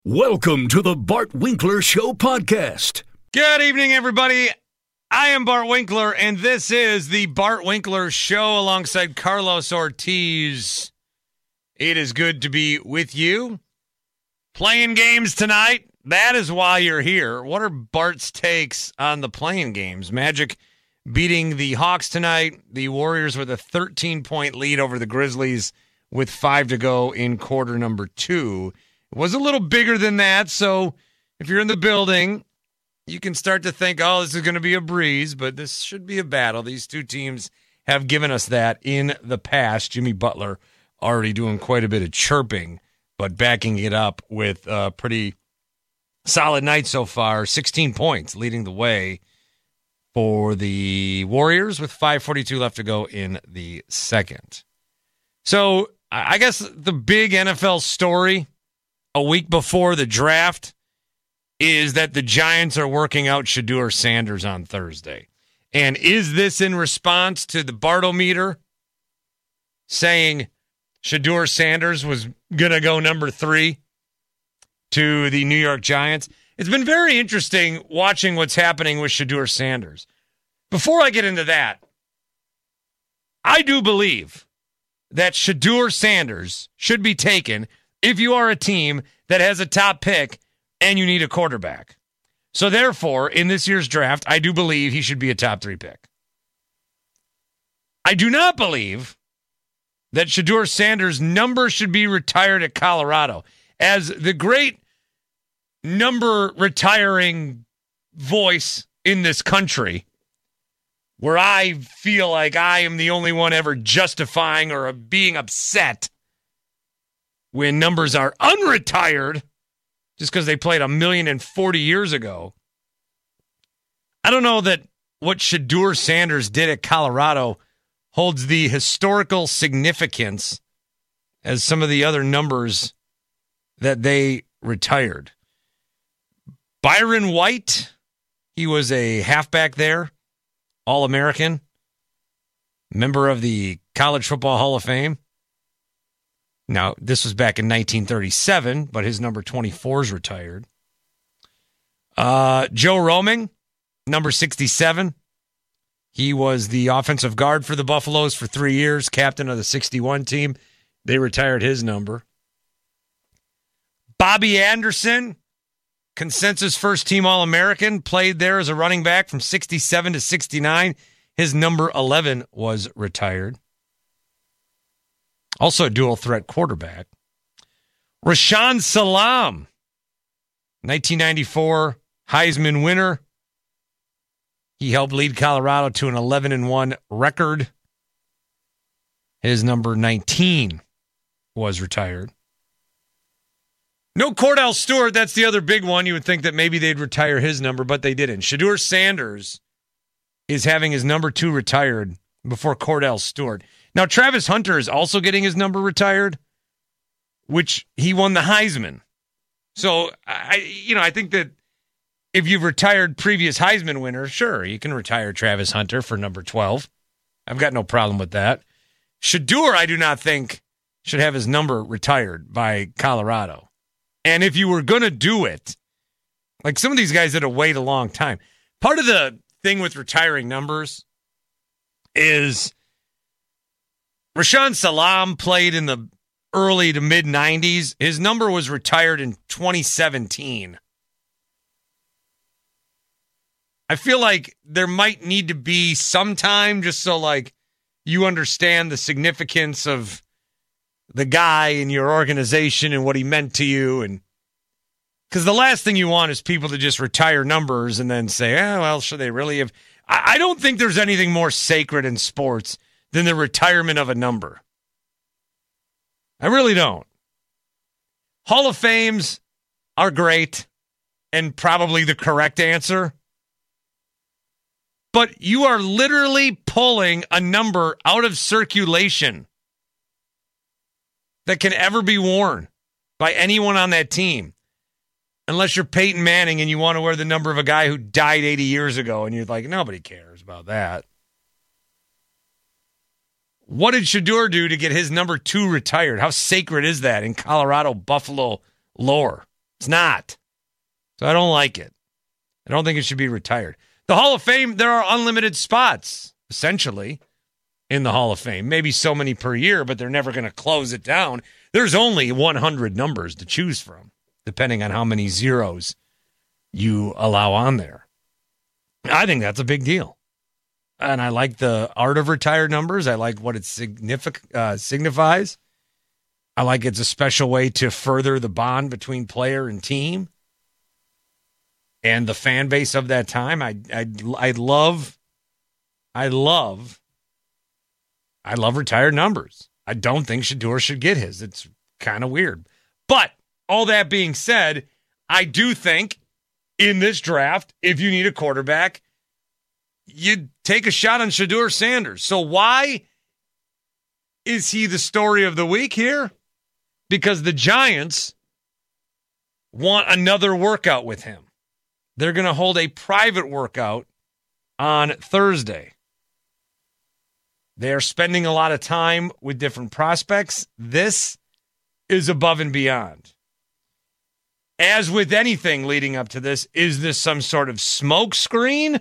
Welcome to the Bart Winkler Show podcast. Good evening, everybody. I am Bart Winkler, and this is the Bart Winkler Show alongside Carlos Ortiz. It is good to be with you. Playing games tonight. That is why you're here. What are Bart's takes on the playing games? Magic beating the Hawks tonight. The Warriors with a 13-point lead over the Grizzlies with 5 to go in quarter number 2. It was a little bigger than that, so if you're in the building, you can start to think, oh, this is going to be a breeze, but this should be a battle. These two teams have given us that in the past. Jimmy Butler already doing quite a bit of chirping, but backing it up with a pretty solid night so far. 16 points leading the way for the Warriors with 5:42 left to go in the second. So I guess the big NFL story a week before the draft is that the Giants are working out Shedeur Sanders on Thursday. And is this in response to the Bartometer saying Shedeur Sanders was going to go number 3 to the New York Giants? It's been very interesting watching what's happening with Shedeur Sanders. Before I get into that, I do believe that Shedeur Sanders should be taken if you are a team that has a top pick and you need a quarterback. So therefore, in this year's draft, I do believe he should be a top 3 pick. I do not believe that Shedeur Sanders' number should be retired at Colorado. As the great number retiring voice in this country, where I feel like I am the only one ever justifying or being upset when numbers are unretired just because they played 1,040,000 years ago. I don't know that what Shedeur Sanders did at Colorado holds the historical significance as some of the other numbers that they retired. Byron White, he was a halfback there, All-American, member of the College Football Hall of Fame. Now, this was back in 1937, but his number 24 is retired. Joe Roman, number 67. He was the offensive guard for the Buffaloes for 3 years, captain of the 61 team. They retired his number. Bobby Anderson, consensus first-team All-American, played there as a running back from 67 to 69. His number 11 was retired. Also a dual-threat quarterback. Rashaan Salaam, 1994 Heisman winner. He helped lead Colorado to an 11-1 record. His number 19 was retired. No Cordell Stewart, that's the other big one. You would think that maybe they'd retire his number, but they didn't. Shedeur Sanders is having his number 2 retired before Cordell Stewart. Now, Travis Hunter is also getting his number retired, which he won the Heisman. So, I think that if you've retired previous Heisman winners, sure, you can retire Travis Hunter for number 12. I've got no problem with that. Shedeur, I do not think, should have his number retired by Colorado. And if you were going to do it, like some of these guys had to wait a long time. Part of the thing with retiring numbers is Rashaan Salaam played in the early to mid-90s. His number was retired in 2017. I feel like there might need to be some time just so like you understand the significance of the guy in your organization and what he meant to you. And because the last thing you want is people to just retire numbers and then say, well, should they really have? I don't think there's anything more sacred in sports than the retirement of a number. I really don't. Hall of Fames are great and probably the correct answer. But you are literally pulling a number out of circulation that can ever be worn by anyone on that team. Unless you're Peyton Manning and you want to wear the number of a guy who died 80 years ago and you're like, nobody cares about that. What did Shedeur do to get his number 2 retired? How sacred is that in Colorado Buffalo lore? It's not. So I don't like it. I don't think it should be retired. The Hall of Fame, there are unlimited spots, essentially, in the Hall of Fame. Maybe so many per year, but they're never going to close it down. There's only 100 numbers to choose from, depending on how many zeros you allow on there. I think that's a big deal. And I like the art of retired numbers. I like what it signifies. I like it's a special way to further the bond between player and team and the fan base of that time. I love retired numbers. I don't think Shedeur should get his. It's kind of weird. But all that being said, I do think in this draft, if you need a quarterback, you take a shot on Shedeur Sanders. So why is he the story of the week here? Because the Giants want another workout with him. They're going to hold a private workout on Thursday. They are spending a lot of time with different prospects. This is above and beyond. As with anything leading up to this, is this some sort of smoke screen?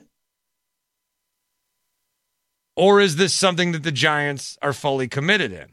Or is this something that the Giants are fully committed in?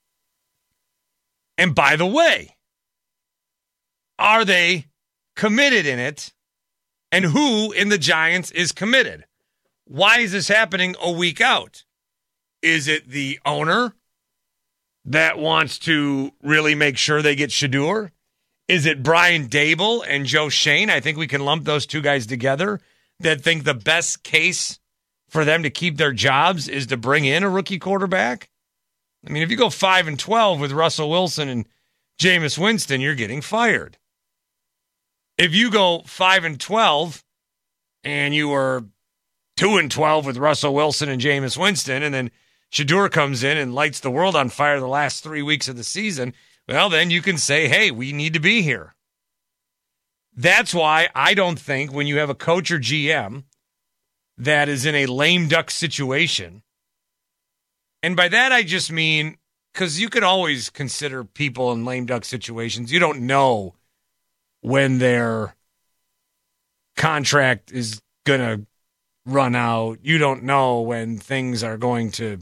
And by the way, are they committed in it? And who in the Giants is committed? Why is this happening a week out? Is it the owner that wants to really make sure they get Shedeur? Is it Brian Daboll and Joe Schoen? I think we can lump those two guys together that think the best case for them to keep their jobs is to bring in a rookie quarterback. I mean, if you go 5-12 with Russell Wilson and Jameis Winston, you're getting fired. If you go 5-12 and you were 2-12 with Russell Wilson and Jameis Winston, and then Shedeur comes in and lights the world on fire the last 3 weeks of the season, well, then you can say, hey, we need to be here. That's why I don't think when you have a coach or GM that is in a lame duck situation, and by that I just mean, because you could always consider people in lame duck situations. You don't know when their contract is going to run out. You don't know when things are going to,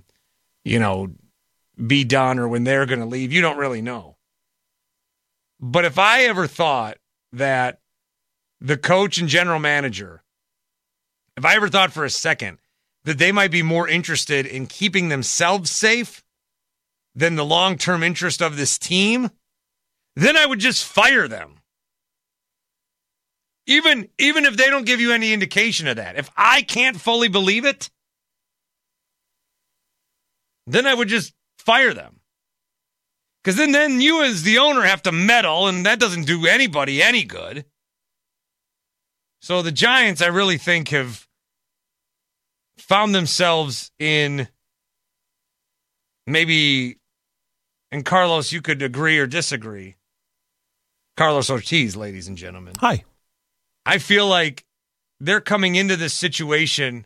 be done or when they're going to leave. You don't really know. But if I ever thought that the coach and general manager, if I ever thought for a second that they might be more interested in keeping themselves safe than the long-term interest of this team, then I would just fire them. Even if they don't give you any indication of that. If I can't fully believe it, then I would just fire them. Because then you as the owner have to meddle, and that doesn't do anybody any good. So the Giants, I really think, have found themselves in maybe, and Carlos, you could agree or disagree. Carlos Ortiz, ladies and gentlemen. Hi. I feel like they're coming into this situation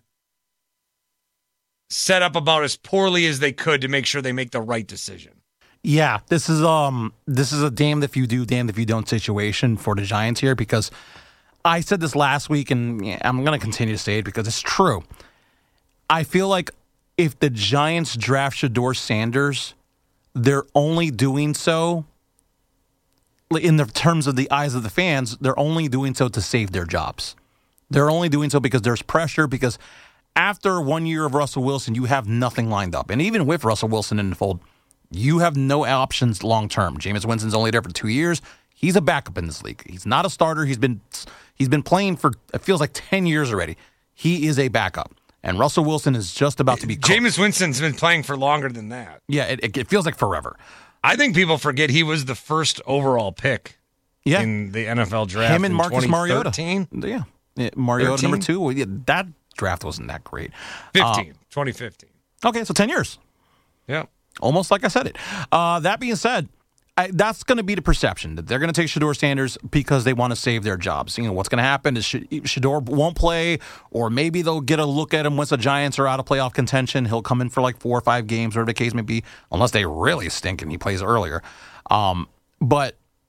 set up about as poorly as they could to make sure they make the right decision. Yeah, this is a damned if you do, damned if you don't situation for the Giants here, because I said this last week, and I'm going to continue to say it because it's true. I feel like if the Giants draft Shedeur Sanders, they're only doing so, in the terms of the eyes of the fans, they're only doing so to save their jobs. They're only doing so because there's pressure, because after 1 year of Russell Wilson, you have nothing lined up. And even with Russell Wilson in the fold, you have no options long term. Jameis Winston's only there for 2 years. He's a backup in this league. He's not a starter. He's been playing for, it feels like 10 years already. He is a backup. And Russell Wilson is just about to be cooked. Jameis Winston's been playing for longer than that. Yeah, it feels like forever. I think people forget he was the first overall pick in the NFL draft. Him and Marcus 2013. Mariota. Yeah, Mariota 13? number 2. Yeah, that draft wasn't that great. 2015. Okay, so 10 years. Yeah. Almost like I said it. That being said, that's going to be the perception, that they're going to take Shedeur Sanders because they want to save their jobs. What's going to happen is Shedeur won't play, or maybe they'll get a look at him once the Giants are out of playoff contention. He'll come in for like 4 or 5 games, whatever the case may be, unless they really stink and he plays earlier. But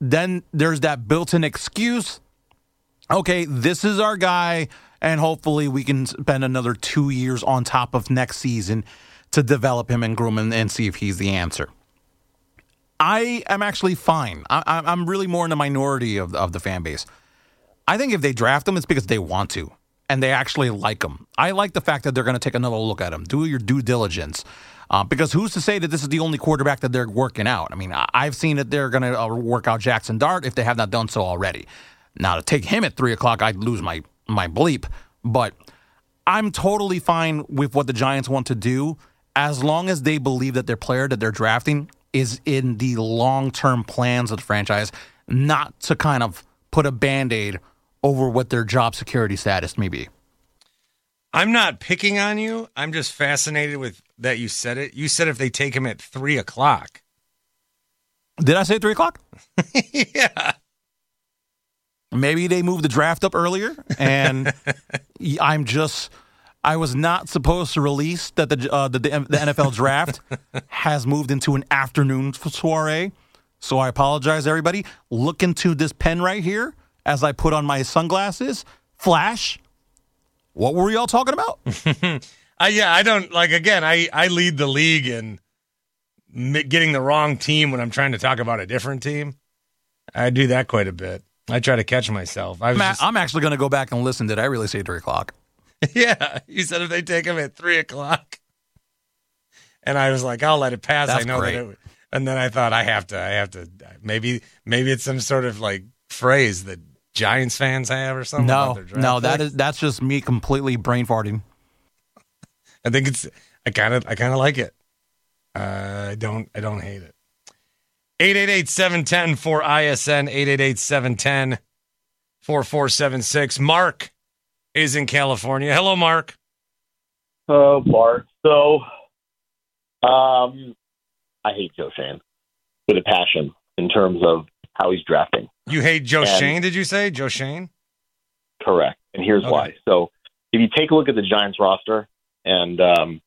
then there's that built-in excuse. Okay, this is our guy, and hopefully we can spend another 2 years on top of next season to develop him and groom him and see if he's the answer. I am actually fine. I'm really more in the minority of the fan base. I think if they draft him, it's because they want to, and they actually like him. I like the fact that they're going to take another look at him. Do your due diligence. Because who's to say that this is the only quarterback that they're working out? I mean, I've seen that they're going to work out Jackson Dart if they have not done so already. Now, to take him at 3 o'clock, I'd lose my bleep. But I'm totally fine with what the Giants want to do as long as they believe that their player that they're drafting is in the long-term plans of the franchise, not to kind of put a Band-Aid over what their job security status may be. I'm not picking on you. I'm just fascinated with that you said it. You said if they take him at 3 o'clock. Did I say 3 o'clock? Yeah. Maybe they moved the draft up earlier, and I was not supposed to release that the NFL draft has moved into an afternoon soiree. So I apologize, everybody. Look into this pen right here as I put on my sunglasses. Flash. What were we all talking about? I don't, like, again, I lead the league in getting the wrong team when I'm trying to talk about a different team. I do that quite a bit. I try to catch myself. I'm actually going to go back and listen. Did I really say 3 o'clock? Yeah, you said if they take him at 3 o'clock. And I was like, I'll let it pass. That's I know great. that it, and then I thought I have to, maybe it's some sort of like phrase that Giants fans have or something. No, that's just me completely brain farting. I think I kind of like it. I don't hate it. 888-710-4ISN, 888-710-4476. Mark is in California. Hello, Mark. Oh, Bart. So, I hate Joe Schoen with a passion in terms of how he's drafting. You hate Joe Schoen, did you say? Joe Schoen? Correct. And here's why. So, if you take a look at the Giants roster, and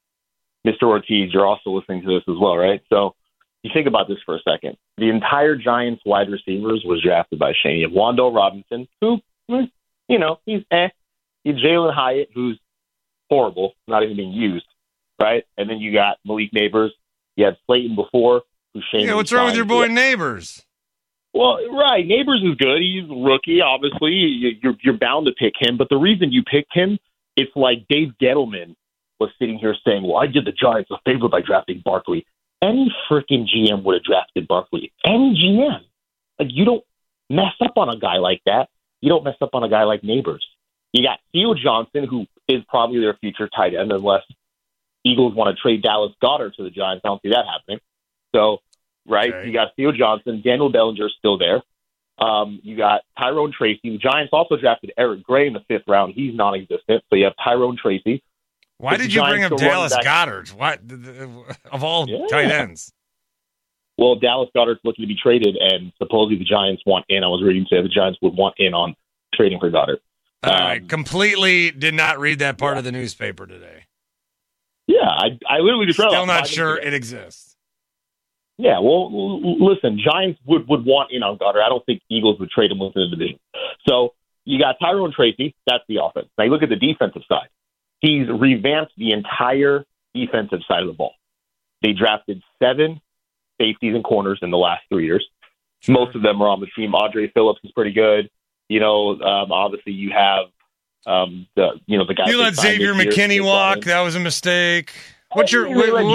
Mr. Ortiz, you're also listening to this as well, right? So, you think about this for a second. The entire Giants wide receivers was drafted by Schoen. You have Wandale Robinson, who, he's You have Jalen Hyatt, who's horrible, not even being used, right? And then you got Malik Neighbors. You had Slayton before, who Schoen. Yeah, what's wrong with your boy Neighbors? Well, right, Neighbors is good. He's a rookie, obviously. You're bound to pick him. But the reason you picked him, it's like Dave Gettleman was sitting here saying, well, I did the Giants a favor by drafting Barkley. Any freaking GM would have drafted Barkley. Any GM. Like, you don't mess up on a guy like that. You don't mess up on a guy like Neighbors. You got Theo Johnson, who is probably their future tight end, unless Eagles want to trade Dallas Goedert to the Giants. I don't see that happening. So, right, okay. You got Theo Johnson. Daniel Bellinger's still there. You got Tyrone Tracy. The Giants also drafted Eric Gray in the 5th round. He's non-existent. So you have Tyrone Tracy. Why did you bring up Dallas Goedert? What, of all tight ends? Well, Dallas Goedert's looking to be traded, and supposedly the Giants want in. I was reading today the Giants would want in on trading for Goedert. All right, completely did not read that part of the newspaper today. Yeah, I literally just read Still not sure it exists. Yeah, well, listen, Giants would want in on Goedert. I don't think Eagles would trade him within the division. So you got Tyrone Tracy. That's the offense. Now you look at the defensive side. He's revamped the entire defensive side of the ball. They drafted 7 safeties and corners in the last 3 years. Sure. Most of them are on the team. Andre Phillips is pretty good. Obviously you have the guy. You let Xavier McKinney walk. That was a mistake. What are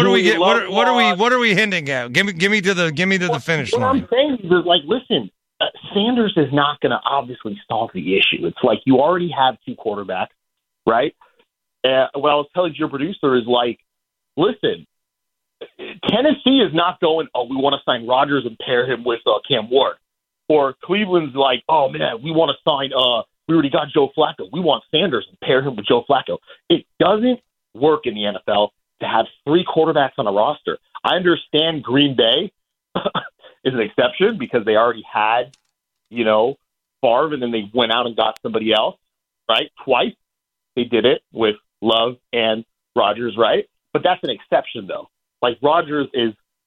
we hinting at? Give me to the finish line. What I'm saying is, listen, Sanders is not going to obviously solve the issue. It's like you already have 2 quarterbacks, right? What I was telling your producer is listen, Tennessee is not going, oh, we want to sign Rodgers and pair him with Cam Ward. Or Cleveland's like, oh, man, we want to sign, we already got Joe Flacco. We want Sanders and pair him with Joe Flacco. It doesn't work in the NFL to have 3 quarterbacks on a roster. I understand Green Bay is an exception because they already had, Favre, and then they went out and got somebody else, right? Twice they did it with Love and Rodgers, right? But that's an exception, though. Rodgers is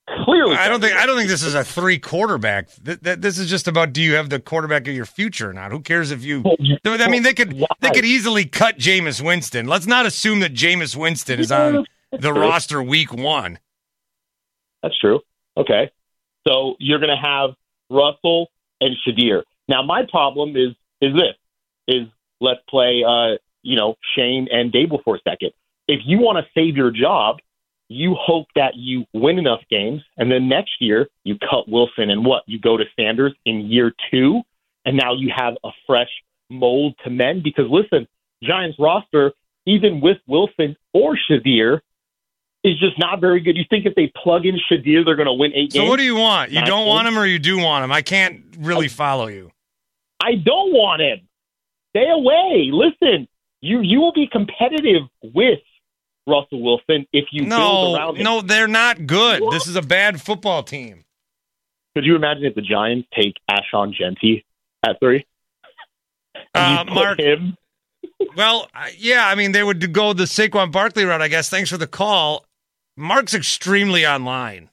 clearly. I don't think this is a 3 quarterback. This is just about, do you have the quarterback of your future or not? Who cares if you? I mean, they could easily cut Jameis Winston. Let's not assume that Jameis Winston is on the roster week 1. That's true. Okay, so you're going to have Russell and Shadir. Now, my problem is let's play Shane and Dable for a second. If you want to save your job, you hope that you win enough games, and then next year you cut Wilson and you go to Sanders in year 2, and now you have a fresh mold to mend. Because listen, Giants roster, even with Wilson or Shadir, is just not very good. You think if they plug in Shadir, they're going to win 8 games? So what do you want? You don't want him or you do want him? I can't really follow you. I don't want him. Stay away. Listen, you will be competitive with Russell Wilson if you build around him. No, they're not good. What? This is a bad football team. Could you imagine if the Giants take Ashon Genty at 3? Mark, him? Well, yeah, I mean, they would go the Saquon Barkley route, I guess. Thanks for the call. Mark's extremely online.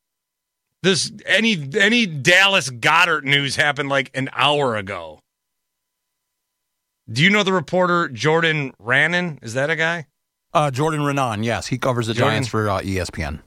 Any Dallas Goddard news happened like an hour ago. Do you know the reporter Jordan Raanan? Is that a guy? Jordan Raanan, yes. He covers the Giants for ESPN.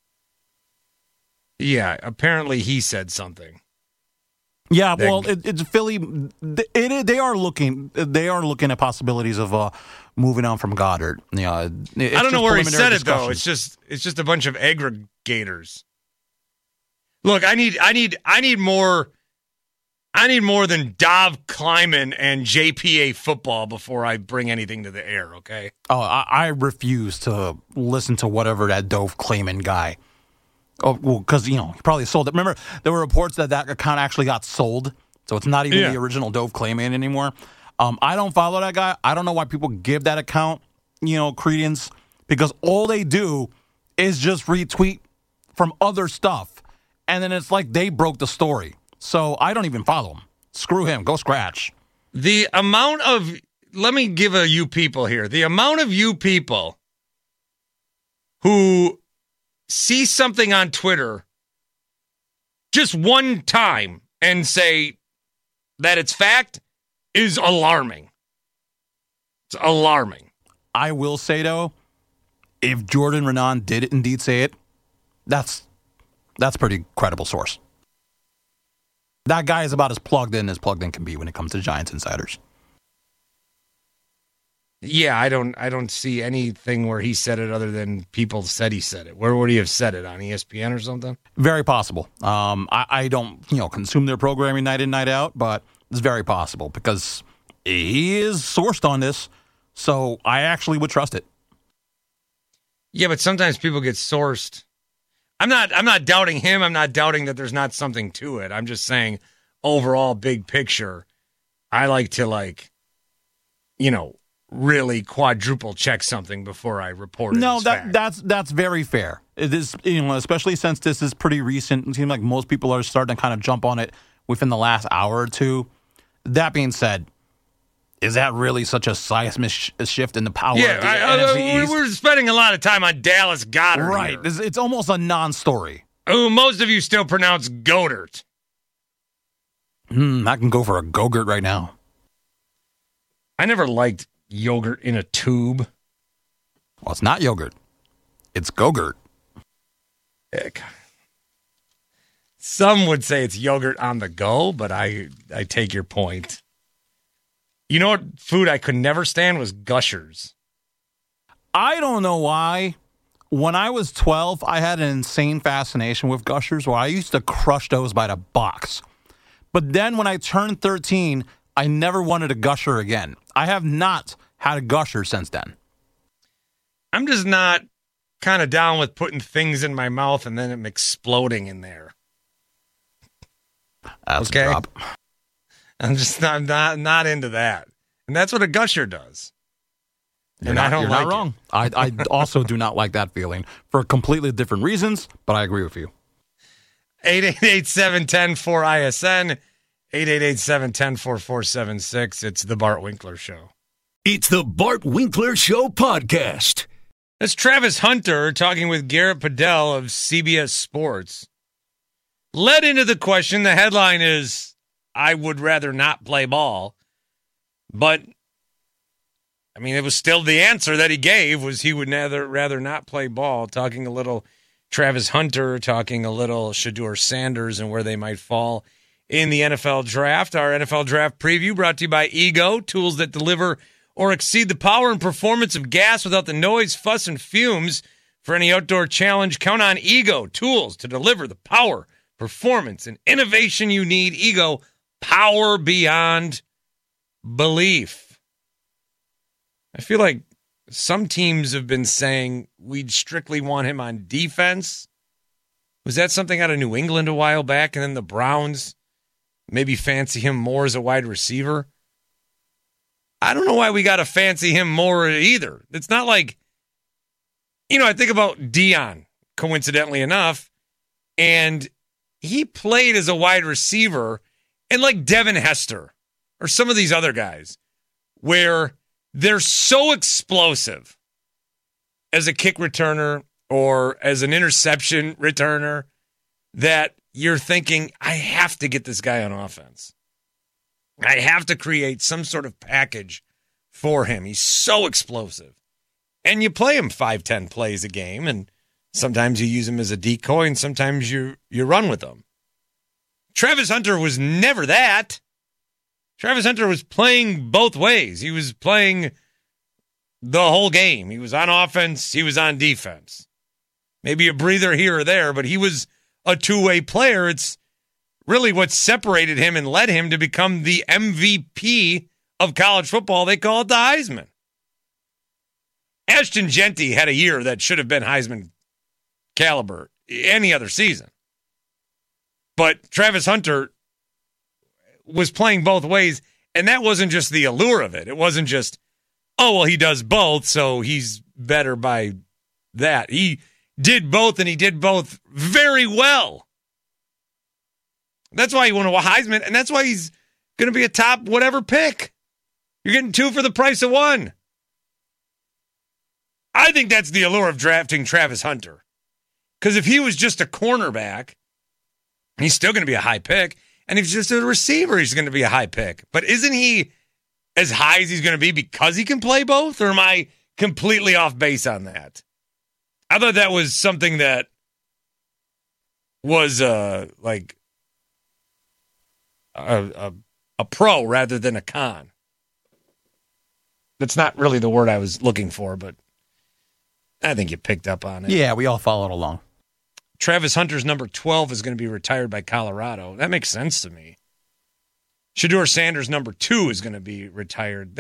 Yeah, apparently he said something. Yeah, well, it's Philly. They are looking at possibilities of moving on from Goddard. Yeah, I don't know where he said it though. It's just a bunch of aggregators. Look, I need more than Dov Kleiman and JPA football before I bring anything to the air. Okay. Oh, I refuse to listen to whatever that Dov Kleiman guy. Oh, well, because, he probably sold it. Remember, there were reports that account actually got sold, so it's not even the original Dov Kleiman anymore. I don't follow that guy. I don't know why people give that account, credence, because all they do is just retweet from other stuff, and then it's like they broke the story. So I don't even follow him. Screw him. Go scratch. The amount of, let me give a you people here, the amount of you people who see something on Twitter just one time and say that it's fact is alarming. It's alarming. I will say, though, if Jordan Raanan did indeed say it, that's a pretty credible source. That guy is about as plugged in can be when it comes to Giants insiders. Yeah, I don't see anything where he said it other than people said he said it. Where would he have said it, on ESPN or something? Very possible. I don't consume their programming night in, night out, but it's very possible because he is sourced on this, so I actually would trust it. Yeah, but sometimes people get sourced. I'm not doubting him. I'm not doubting that there's not something to it. I'm just saying overall big picture, I like to really quadruple check something before I report it. No, that's very fair. It is, especially since this is pretty recent. It seems like most people are starting to kind of jump on it within the last hour or two. That being said, is that really such a seismic shift in the power of the NFC East? We're spending a lot of time on Dallas Goddard. Right. Here. It's almost a non-story. Who most of you still pronounce Goddard. I can go for a Go-Gurt right now. I never liked yogurt in a tube. Well, it's not yogurt. It's Go-Gurt. Heck. Some would say it's yogurt on the go, but I take your point. You know what food I could never stand was Gushers. I don't know why. When I was 12, I had an insane fascination with Gushers where I used to crush those by the box. But then when I turned 13, I never wanted a Gusher again. I have not had a Gusher since then. I'm just not kind of down with putting things in my mouth and then them exploding in there. That's okay. A drop. I'm just not into that. And that's what a Gusher does. You're not wrong. I also do not like that feeling for completely different reasons, but I agree with you. 888-710-4ISN, 888-710-4476. It's the Bart Winkler Show. It's the Bart Winkler Show podcast. That's Travis Hunter talking with Garrett Padell of CBS Sports. Led into the question, the headline is, I would rather not play ball. But, I mean, it was still the answer that he gave was he would rather not play ball. Talking a little Travis Hunter, talking a little Shedeur Sanders and where they might fall in the NFL draft. Our NFL draft preview brought to you by Ego, tools that deliver or exceed the power and performance of gas without the noise, fuss, and fumes. For any outdoor challenge, count on Ego, tools to deliver the power, performance, and innovation you need. Ego, power beyond belief. I feel like some teams have been saying we'd strictly want him on defense. Was that something out of New England a while back? And then the Browns maybe fancy him more as a wide receiver? I don't know why we got to fancy him more either. It's not like, I think about Deion, coincidentally enough, and he played as a wide receiver, and like Devin Hester or some of these other guys, where they're so explosive as a kick returner or as an interception returner that you're thinking, I have to get this guy on offense. I have to create some sort of package for him. He's so explosive. And you play him 5-10 plays a game, and sometimes you use him as a decoy, and sometimes you run with him. Travis Hunter was never that. Travis Hunter was playing both ways. He was playing the whole game. He was on offense. He was on defense. Maybe a breather here or there, but he was a two-way player. It's really what separated him and led him to become the MVP of college football. They call it the Heisman. Ashton Genty had a year that should have been Heisman caliber any other season. But Travis Hunter was playing both ways, and that wasn't just the allure of it. It wasn't just, he does both, so he's better by that. He did both, and he did both very well. That's why he won a Heisman, and that's why he's going to be a top whatever pick. You're getting two for the price of one. I think that's the allure of drafting Travis Hunter. Because if he was just a cornerback, he's still going to be a high pick. And if he's just a receiver, he's going to be a high pick. But isn't he as high as he's going to be because he can play both? Or am I completely off base on that? I thought that was something that was like a pro rather than a con. That's not really the word I was looking for, but I think you picked up on it. Yeah, we all followed along. Travis Hunter's number 12 is going to be retired by Colorado. That makes sense to me. Shedeur Sanders' number 2 is going to be retired.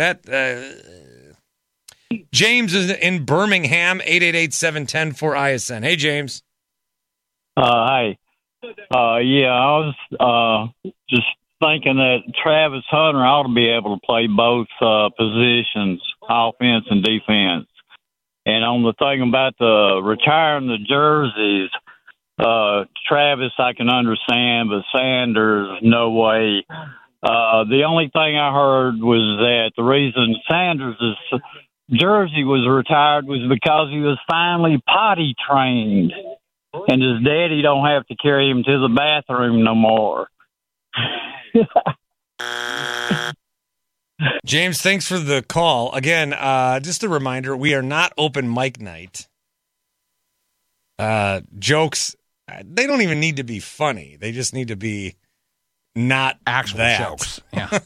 James is in Birmingham, 888-710-4ISN. Hey, James. Hi. I was just thinking that Travis Hunter ought to be able to play both positions, offense and defense. And on the thing about the retiring the jerseys, Travis I can understand, but Sanders, no way. The only thing I heard was that the reason Sanders' jersey was retired was because he was finally potty trained, and his daddy don't have to carry him to the bathroom no more. James, thanks for the call. Again, just a reminder, we are not open mic night. Jokes, they don't even need to be funny. They just need to be not actual jokes. Yeah.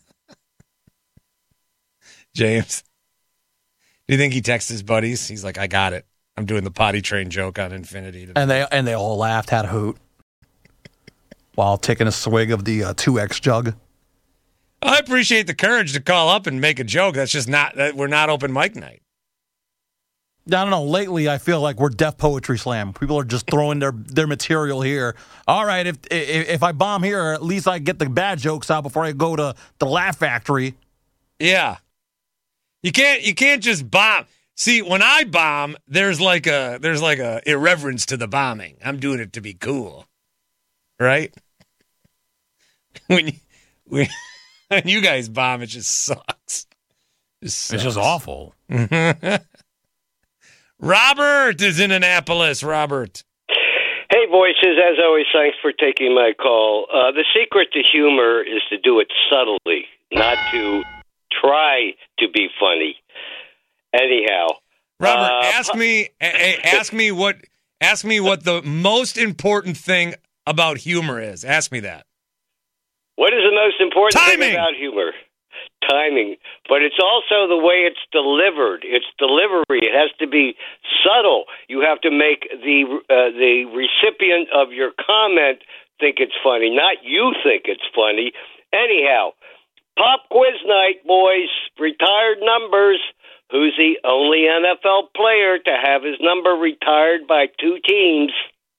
James, do you think he texts his buddies? He's like, I got it. I'm doing the potty train joke on Infinity today. And they all laughed, had a hoot, while taking a swig of the 2X jug. I appreciate the courage to call up and make a joke. That's just not that we're not open mic night. I don't know. Lately, I feel like we're Def Poetry Slam. People are just throwing their material here. All right, if I bomb here, at least I get the bad jokes out before I go to the Laugh Factory. Yeah, you can't just bomb. See, when I bomb, there's like a irreverence to the bombing. I'm doing it to be cool, right? When you guys bomb, it just sucks. It's just awful. Robert is in Annapolis. Robert. Hey, voices, as always, thanks for taking my call. The secret to humor is to do it subtly, not to try to be funny. Anyhow. Robert, ask me what the most important thing about humor is. Ask me that. What is the most important Timing. thing about humor? Timing. But it's also the way it's delivered. It's delivery. It has to be subtle. You have to make the recipient of your comment think it's funny, not you think it's funny. Anyhow, pop quiz night, boys. Retired numbers. Who's the only NFL player to have his number retired by two teams?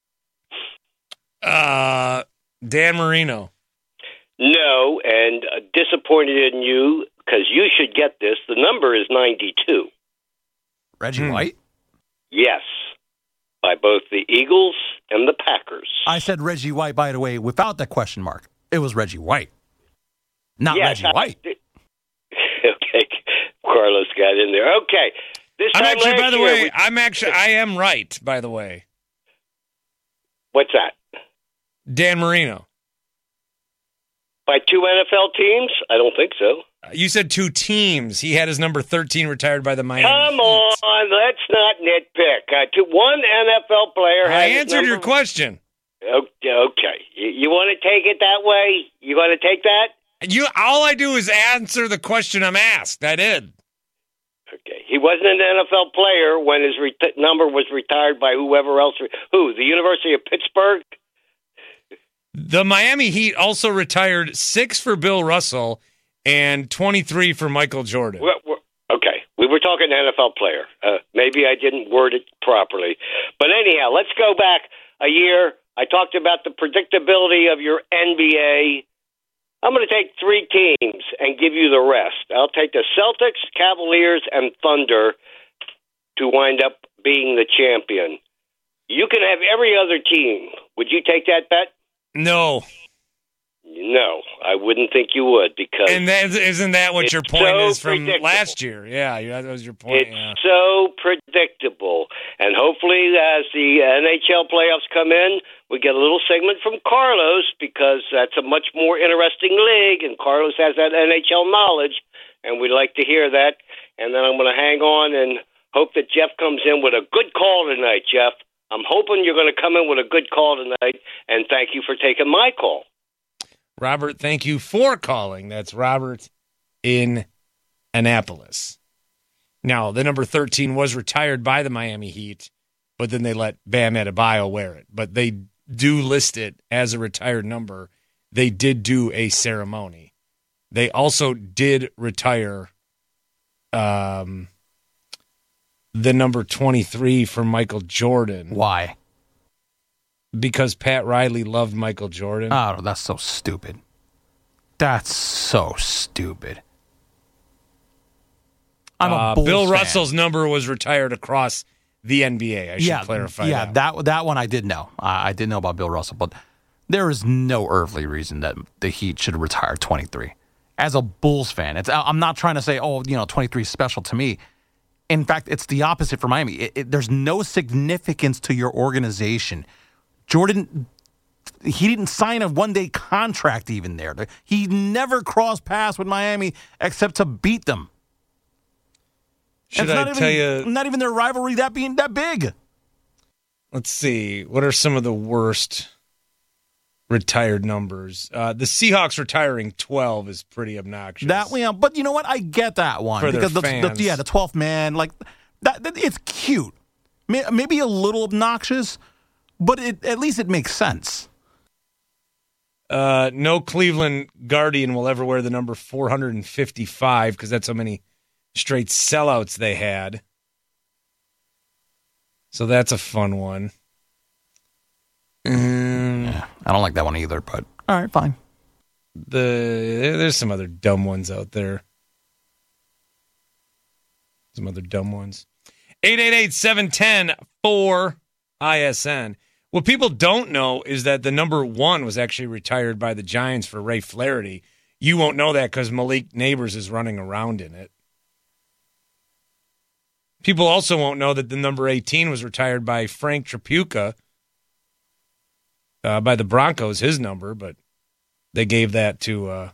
Dan Marino. No, and disappointed in you because you should get this. The number is 92. Reggie White? Yes, by both the Eagles and the Packers. I said Reggie White, by the way, without that question mark. It was Reggie White, not Yes, Reggie White. Okay, Carlos got in there. Okay, this time last year, I am right, by the way. What's that? Dan Marino. By two NFL teams? I don't think so. You said two teams. He had his number 13 retired by the Miami Come Heat. on, let's not nitpick. One NFL player. I had his answered your number- question. Okay, you want to take it that way? You want to take that? All I do is answer the question I'm asked. I did. Okay, he wasn't an NFL player when his number was retired by whoever else. Who? The University of Pittsburgh? The Miami Heat also retired 6 for Bill Russell and 23 for Michael Jordan. Okay, we were talking NFL player. Maybe I didn't word it properly. But anyhow, let's go back a year. I talked about the predictability of your NBA. I'm going to take three teams and give you the rest. I'll take the Celtics, Cavaliers, and Thunder to wind up being the champion. You can have every other team. Would you take that bet? No. No, I wouldn't think you would because. And isn't that what your point so is from last year? Yeah, that was your point. It's so predictable. And hopefully, as the NHL playoffs come in, we get a little segment from Carlos because that's a much more interesting league, and Carlos has that NHL knowledge, and we'd like to hear that. And then I'm going to hang on and hope that Jeff comes in with a good call tonight, Jeff. I'm hoping you're going to come in with a good call tonight, and thank you for taking my call. Robert, thank you for calling. That's Robert in Annapolis. Now, the number 13 was retired by the Miami Heat, but then they let Bam Adebayo wear it. But they do list it as a retired number. They did do a ceremony. They also did retire the number 23 for Michael Jordan. Why? Because Pat Riley loved Michael Jordan. Oh, that's so stupid. That's so stupid. I'm a Bulls Bill fan. Russell's number was retired across the NBA. I should clarify that. Yeah, that one I did know. I did know about Bill Russell, but there is no earthly reason that the Heat should retire 23. As a Bulls fan, I'm not trying to say, 23 is special to me. In fact, it's the opposite for Miami. There's no significance to your organization. Jordan, he didn't sign a one-day contract even there. He never crossed paths with Miami except to beat them. Should I tell you? Not even their rivalry that being that big. Let's see. What are some of the worst retired numbers? The Seahawks retiring 12 is pretty obnoxious. But you know what? I get that one For because their fans. the 12th man, like that, it's cute. Maybe a little obnoxious, but at least it makes sense. No Cleveland Guardian will ever wear the number 455 because that's how many straight sellouts they had. So that's a fun one. Yeah, I don't like that one either, but all right, fine. There's some other dumb ones out there. Some other dumb ones. 888-710-4ISN. What people don't know is that the number 1 was actually retired by the Giants for Ray Flaherty. You won't know that because Malik Neighbors is running around in it. People also won't know that the number 18 was retired by Frank Tripucka by the Broncos, his number, but they gave that to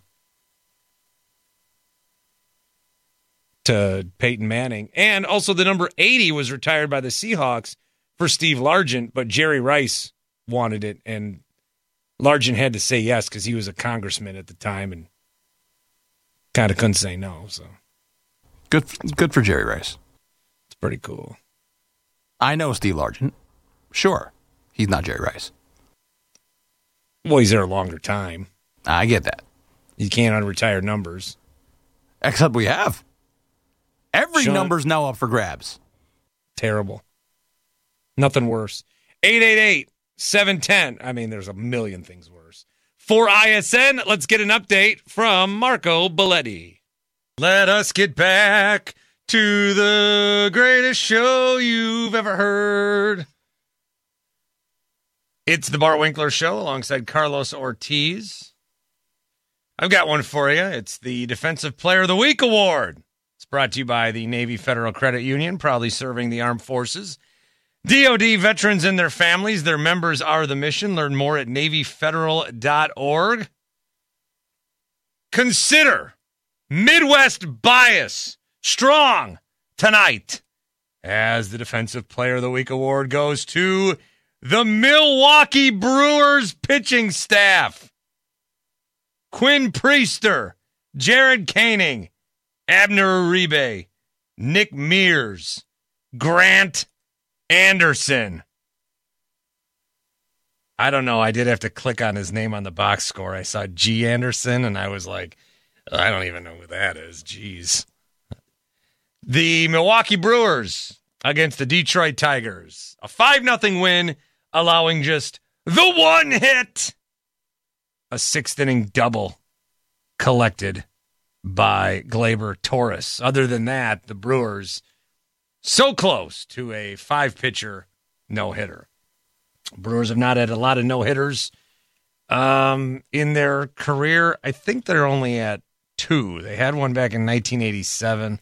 Peyton Manning. And also the number 80 was retired by the Seahawks for Steve Largent, but Jerry Rice wanted it, and Largent had to say yes because he was a congressman at the time and kind of couldn't say no. So Good for Jerry Rice. it's pretty cool. I know Steve Largent. Sure. He's not Jerry Rice. Well, he's there a longer time. I get that. You can't unretire numbers. Except we have. Every Sean- number's now up for grabs. Terrible. Nothing worse. 888-710. I mean, there's a million things worse. For ISN, let's get an update from Marco Belletti. Let us get back to the greatest show you've ever heard. It's the Bart Winkler Show alongside Carlos Ortiz. I've got one for you. It's the Defensive Player of the Week Award. It's brought to you by the Navy Federal Credit Union, proudly serving the armed forces. DoD veterans and their families, their members are the mission. Learn more at NavyFederal.org. Consider Midwest bias strong tonight as the Defensive Player of the Week Award goes to the Milwaukee Brewers pitching staff. Quinn Priester, Jared Koenig, Abner Uribe, Nick Mears, Grant Anderson. I don't know. I did have to click on his name on the box score. I saw G. Anderson, and I was like, I don't even know who that is. Jeez. The Milwaukee Brewers against the Detroit Tigers. A 5-0 win, allowing just the one hit. A 6th-inning double collected by Gleyber Torres. Other than that, the Brewers so close to a 5-pitcher no-hitter. Brewers have not had a lot of no-hitters in their career. I think they're only at 2. They had one back in 1987,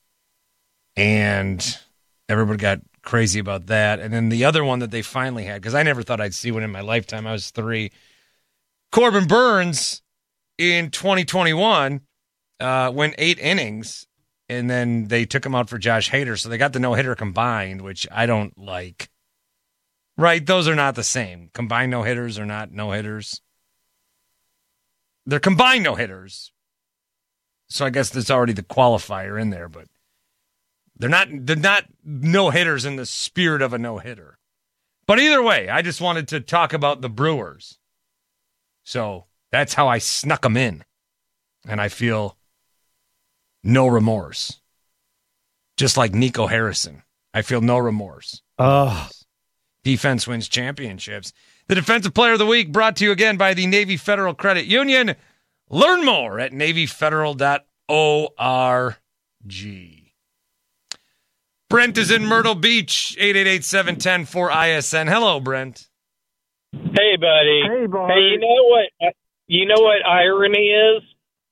and everybody got crazy about that. And then the other one that they finally had, because I never thought I'd see one in my lifetime. I was 3. Corbin Burns in 2021 went 8 innings, and then they took him out for Josh Hader. So they got the no-hitter combined, which I don't like. Right? Those are not the same. Combined no-hitters are not no-hitters. They're combined no-hitters. So I guess there's already the qualifier in there, but they're not no-hitters in the spirit of a no-hitter. But either way, I just wanted to talk about the Brewers. So that's how I snuck them in. And I feel no remorse. Just like Nico Harrison. I feel no remorse. Defense wins championships. The Defensive Player of the Week brought to you again by the Navy Federal Credit Union. Learn more at NavyFederal.org. Brent is in Myrtle Beach, 888-710-4ISN. Hello, Brent. Hey, buddy. Hey, Bart. Hey, you know what irony is?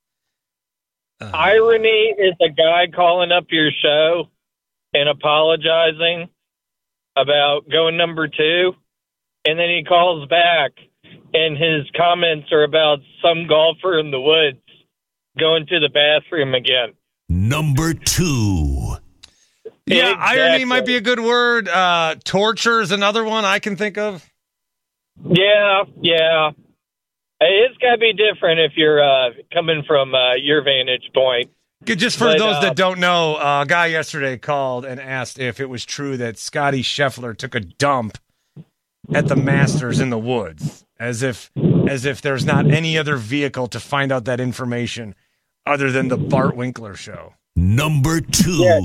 Irony is a guy calling up your show and apologizing about going number 2, and then he calls back, and his comments are about some golfer in the woods going to the bathroom again. Number 2. Yeah, Exactly. irony might be a good word. Torture is another one I can think of. Yeah. Hey, it's got to be different if you're coming from your vantage point. Just for But, those that don't know, a guy yesterday called and asked if it was true that Scotty Scheffler took a dump at the Masters in the woods, as if there's not any other vehicle to find out that information other than the Bart Winkler Show. Number 2. Yeah.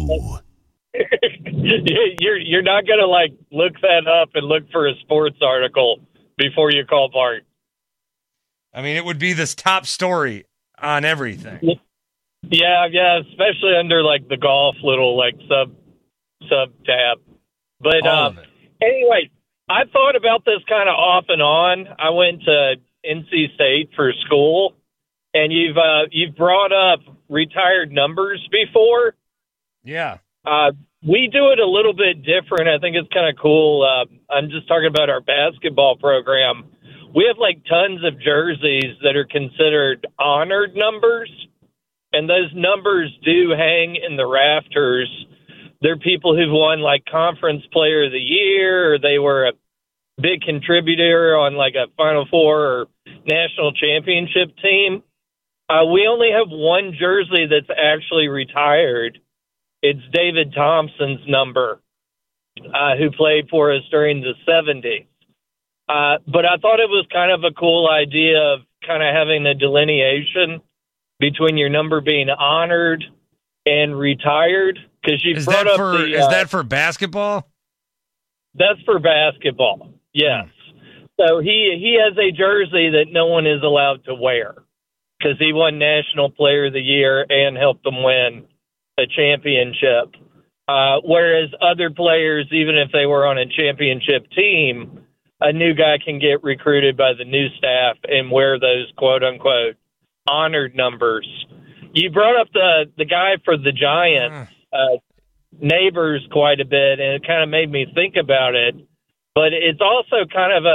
You're not going to look that up and look for a sports article before you call Bart. I mean, it would be this top story on everything. Yeah, especially under the golf little sub tab. But All of it. anyway, I thought about this kind of off and on. I went to NC State for school, and you've brought up retired numbers before. Yeah. We do it a little bit different. I think it's kind of cool. I'm just talking about our basketball program. We have like tons of jerseys that are considered honored numbers, and those numbers do hang in the rafters. They're people who've won like Conference Player of the Year, or they were a big contributor on like a Final Four or national championship team. We only have one jersey that's actually retired. It's David Thompson's number, who played for us during the 70s. But I thought it was kind of a cool idea of kind of having a delineation between your number being honored and retired. Because you Is brought that up for the, is that for basketball? That's for basketball, yes. So he has a jersey that no one is allowed to wear because he won National Player of the Year and helped them win a championship. Whereas other players, even if they were on a championship team, a new guy can get recruited by the new staff and wear those quote-unquote honored numbers. You brought up the guy for the Giants, Neighbors, quite a bit, and it kind of made me think about it. But it's also kind of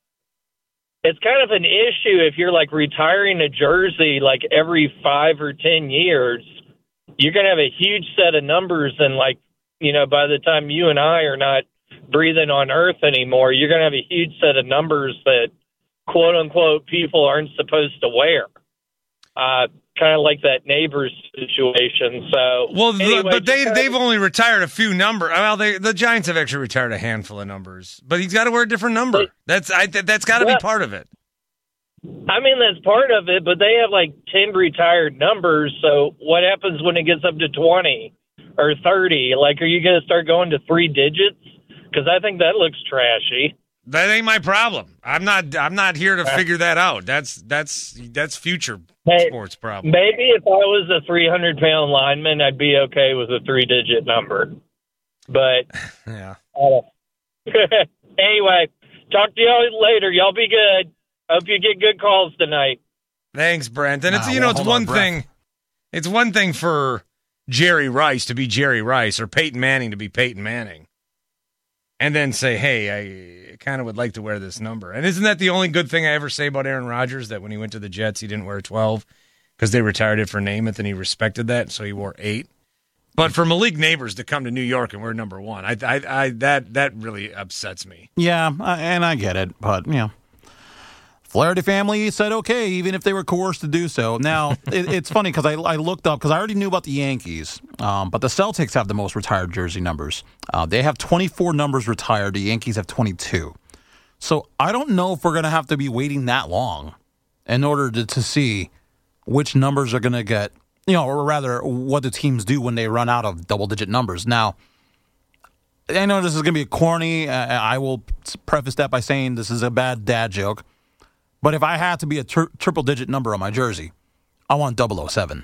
an issue if you're like retiring a jersey like every 5 or 10 years. You're going to have a huge set of numbers, and like, you know, by the time you and I are not breathing on Earth anymore, you're going to have a huge set of numbers that quote unquote people aren't supposed to wear. Kind of like that Neighbors situation. So, Well, anyway, but they've only retired a few numbers. Well, the Giants have actually retired a handful of numbers, but he's got to wear a different number. That's got to be part of it. I mean, that's part of it, but they have like 10 retired numbers. So what happens when it gets up to 20 or 30? Like, are you going to start going to 3 digits? Because I think that looks trashy. That ain't my problem. I'm not here to figure that out. That's future sports problem. Maybe if I was a 300-pound lineman, I'd be okay with a 3-digit number. But yeah. Anyway, talk to y'all later. Y'all be good. Hope you get good calls tonight. Thanks, Brent. And it's one thing. It's one thing for Jerry Rice to be Jerry Rice or Peyton Manning to be Peyton Manning, and then say, "Hey, I kind of would like to wear this number." And isn't that the only good thing I ever say about Aaron Rodgers? That when he went to the Jets, he didn't wear 12 because they retired it for Namath, and he respected that, so he wore 8. But for Malik Neighbors to come to New York and wear number 1, that really upsets me. Yeah, and I get it, but Flaherty family said okay, even if they were coerced to do so. Now, it's funny because I looked up, because I already knew about the Yankees, but the Celtics have the most retired jersey numbers. They have 24 numbers retired. The Yankees have 22. So I don't know if we're going to have to be waiting that long in order to see which numbers are going to get, or rather what the teams do when they run out of double-digit numbers. Now, I know this is going to be corny. I will preface that by saying this is a bad dad joke. But if I had to be a triple-digit number on my jersey, I want 007.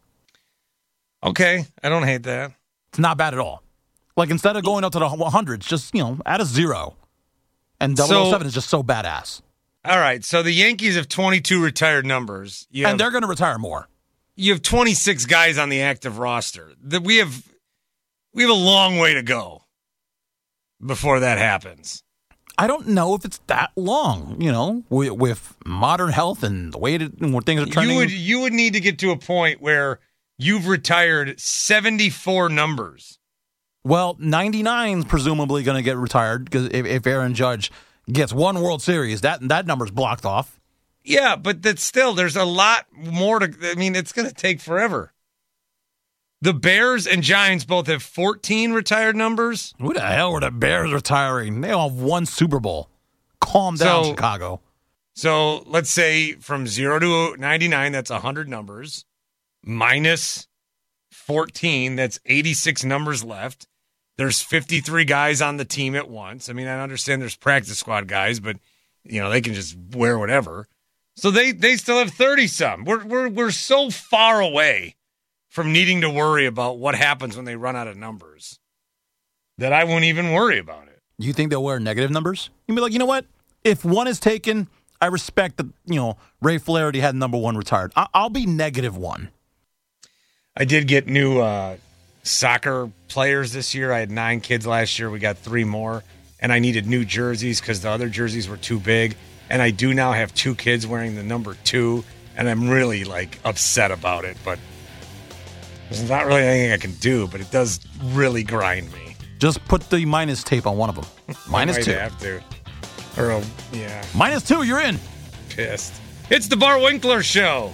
Okay, I don't hate that. It's not bad at all. Like, instead of going up to the 100s, just, add a 0. And 007 is just so badass. All right, so the Yankees have 22 retired numbers. And they're going to retire more. You have 26 guys on the active roster. We have a long way to go before that happens. I don't know if it's that long, with modern health and the way things are trending. You would need to get to a point where you've retired 74 numbers. Well, 99's presumably going to get retired because if Aaron Judge gets one World Series, that number's blocked off. Yeah, but that's still, there's a lot more it's going to take forever. The Bears and Giants both have 14 retired numbers. Who the hell were the Bears retiring? They all have one Super Bowl. Calm down, Chicago. So let's say from 0 to 99, that's 100 numbers. Minus 14, that's 86 numbers left. There's 53 guys on the team at once. I mean, I understand there's practice squad guys, but they can just wear whatever. So they still have 30-some. We're so far away from needing to worry about what happens when they run out of numbers that I won't even worry about it. You think they'll wear negative numbers? You'd be like, you know what? If one is taken, I respect that, Ray Flaherty had number 1 retired. I'll be -1. I did get new soccer players this year. I had 9 kids last year. We got 3 more. And I needed new jerseys because the other jerseys were too big. And I do now have 2 kids wearing the number 2. And I'm really, upset about it. But there's not really anything I can do. But it does really grind me. Just put the minus tape on one of them. Minus 2. I have to. Or, yeah. Minus 2, you're in. Pissed. It's the Bart Winkler Show.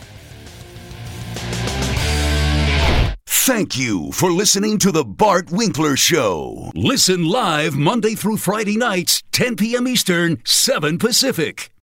Thank you for listening to the Bart Winkler Show. Listen live Monday through Friday nights, 10 p.m. Eastern, 7 Pacific.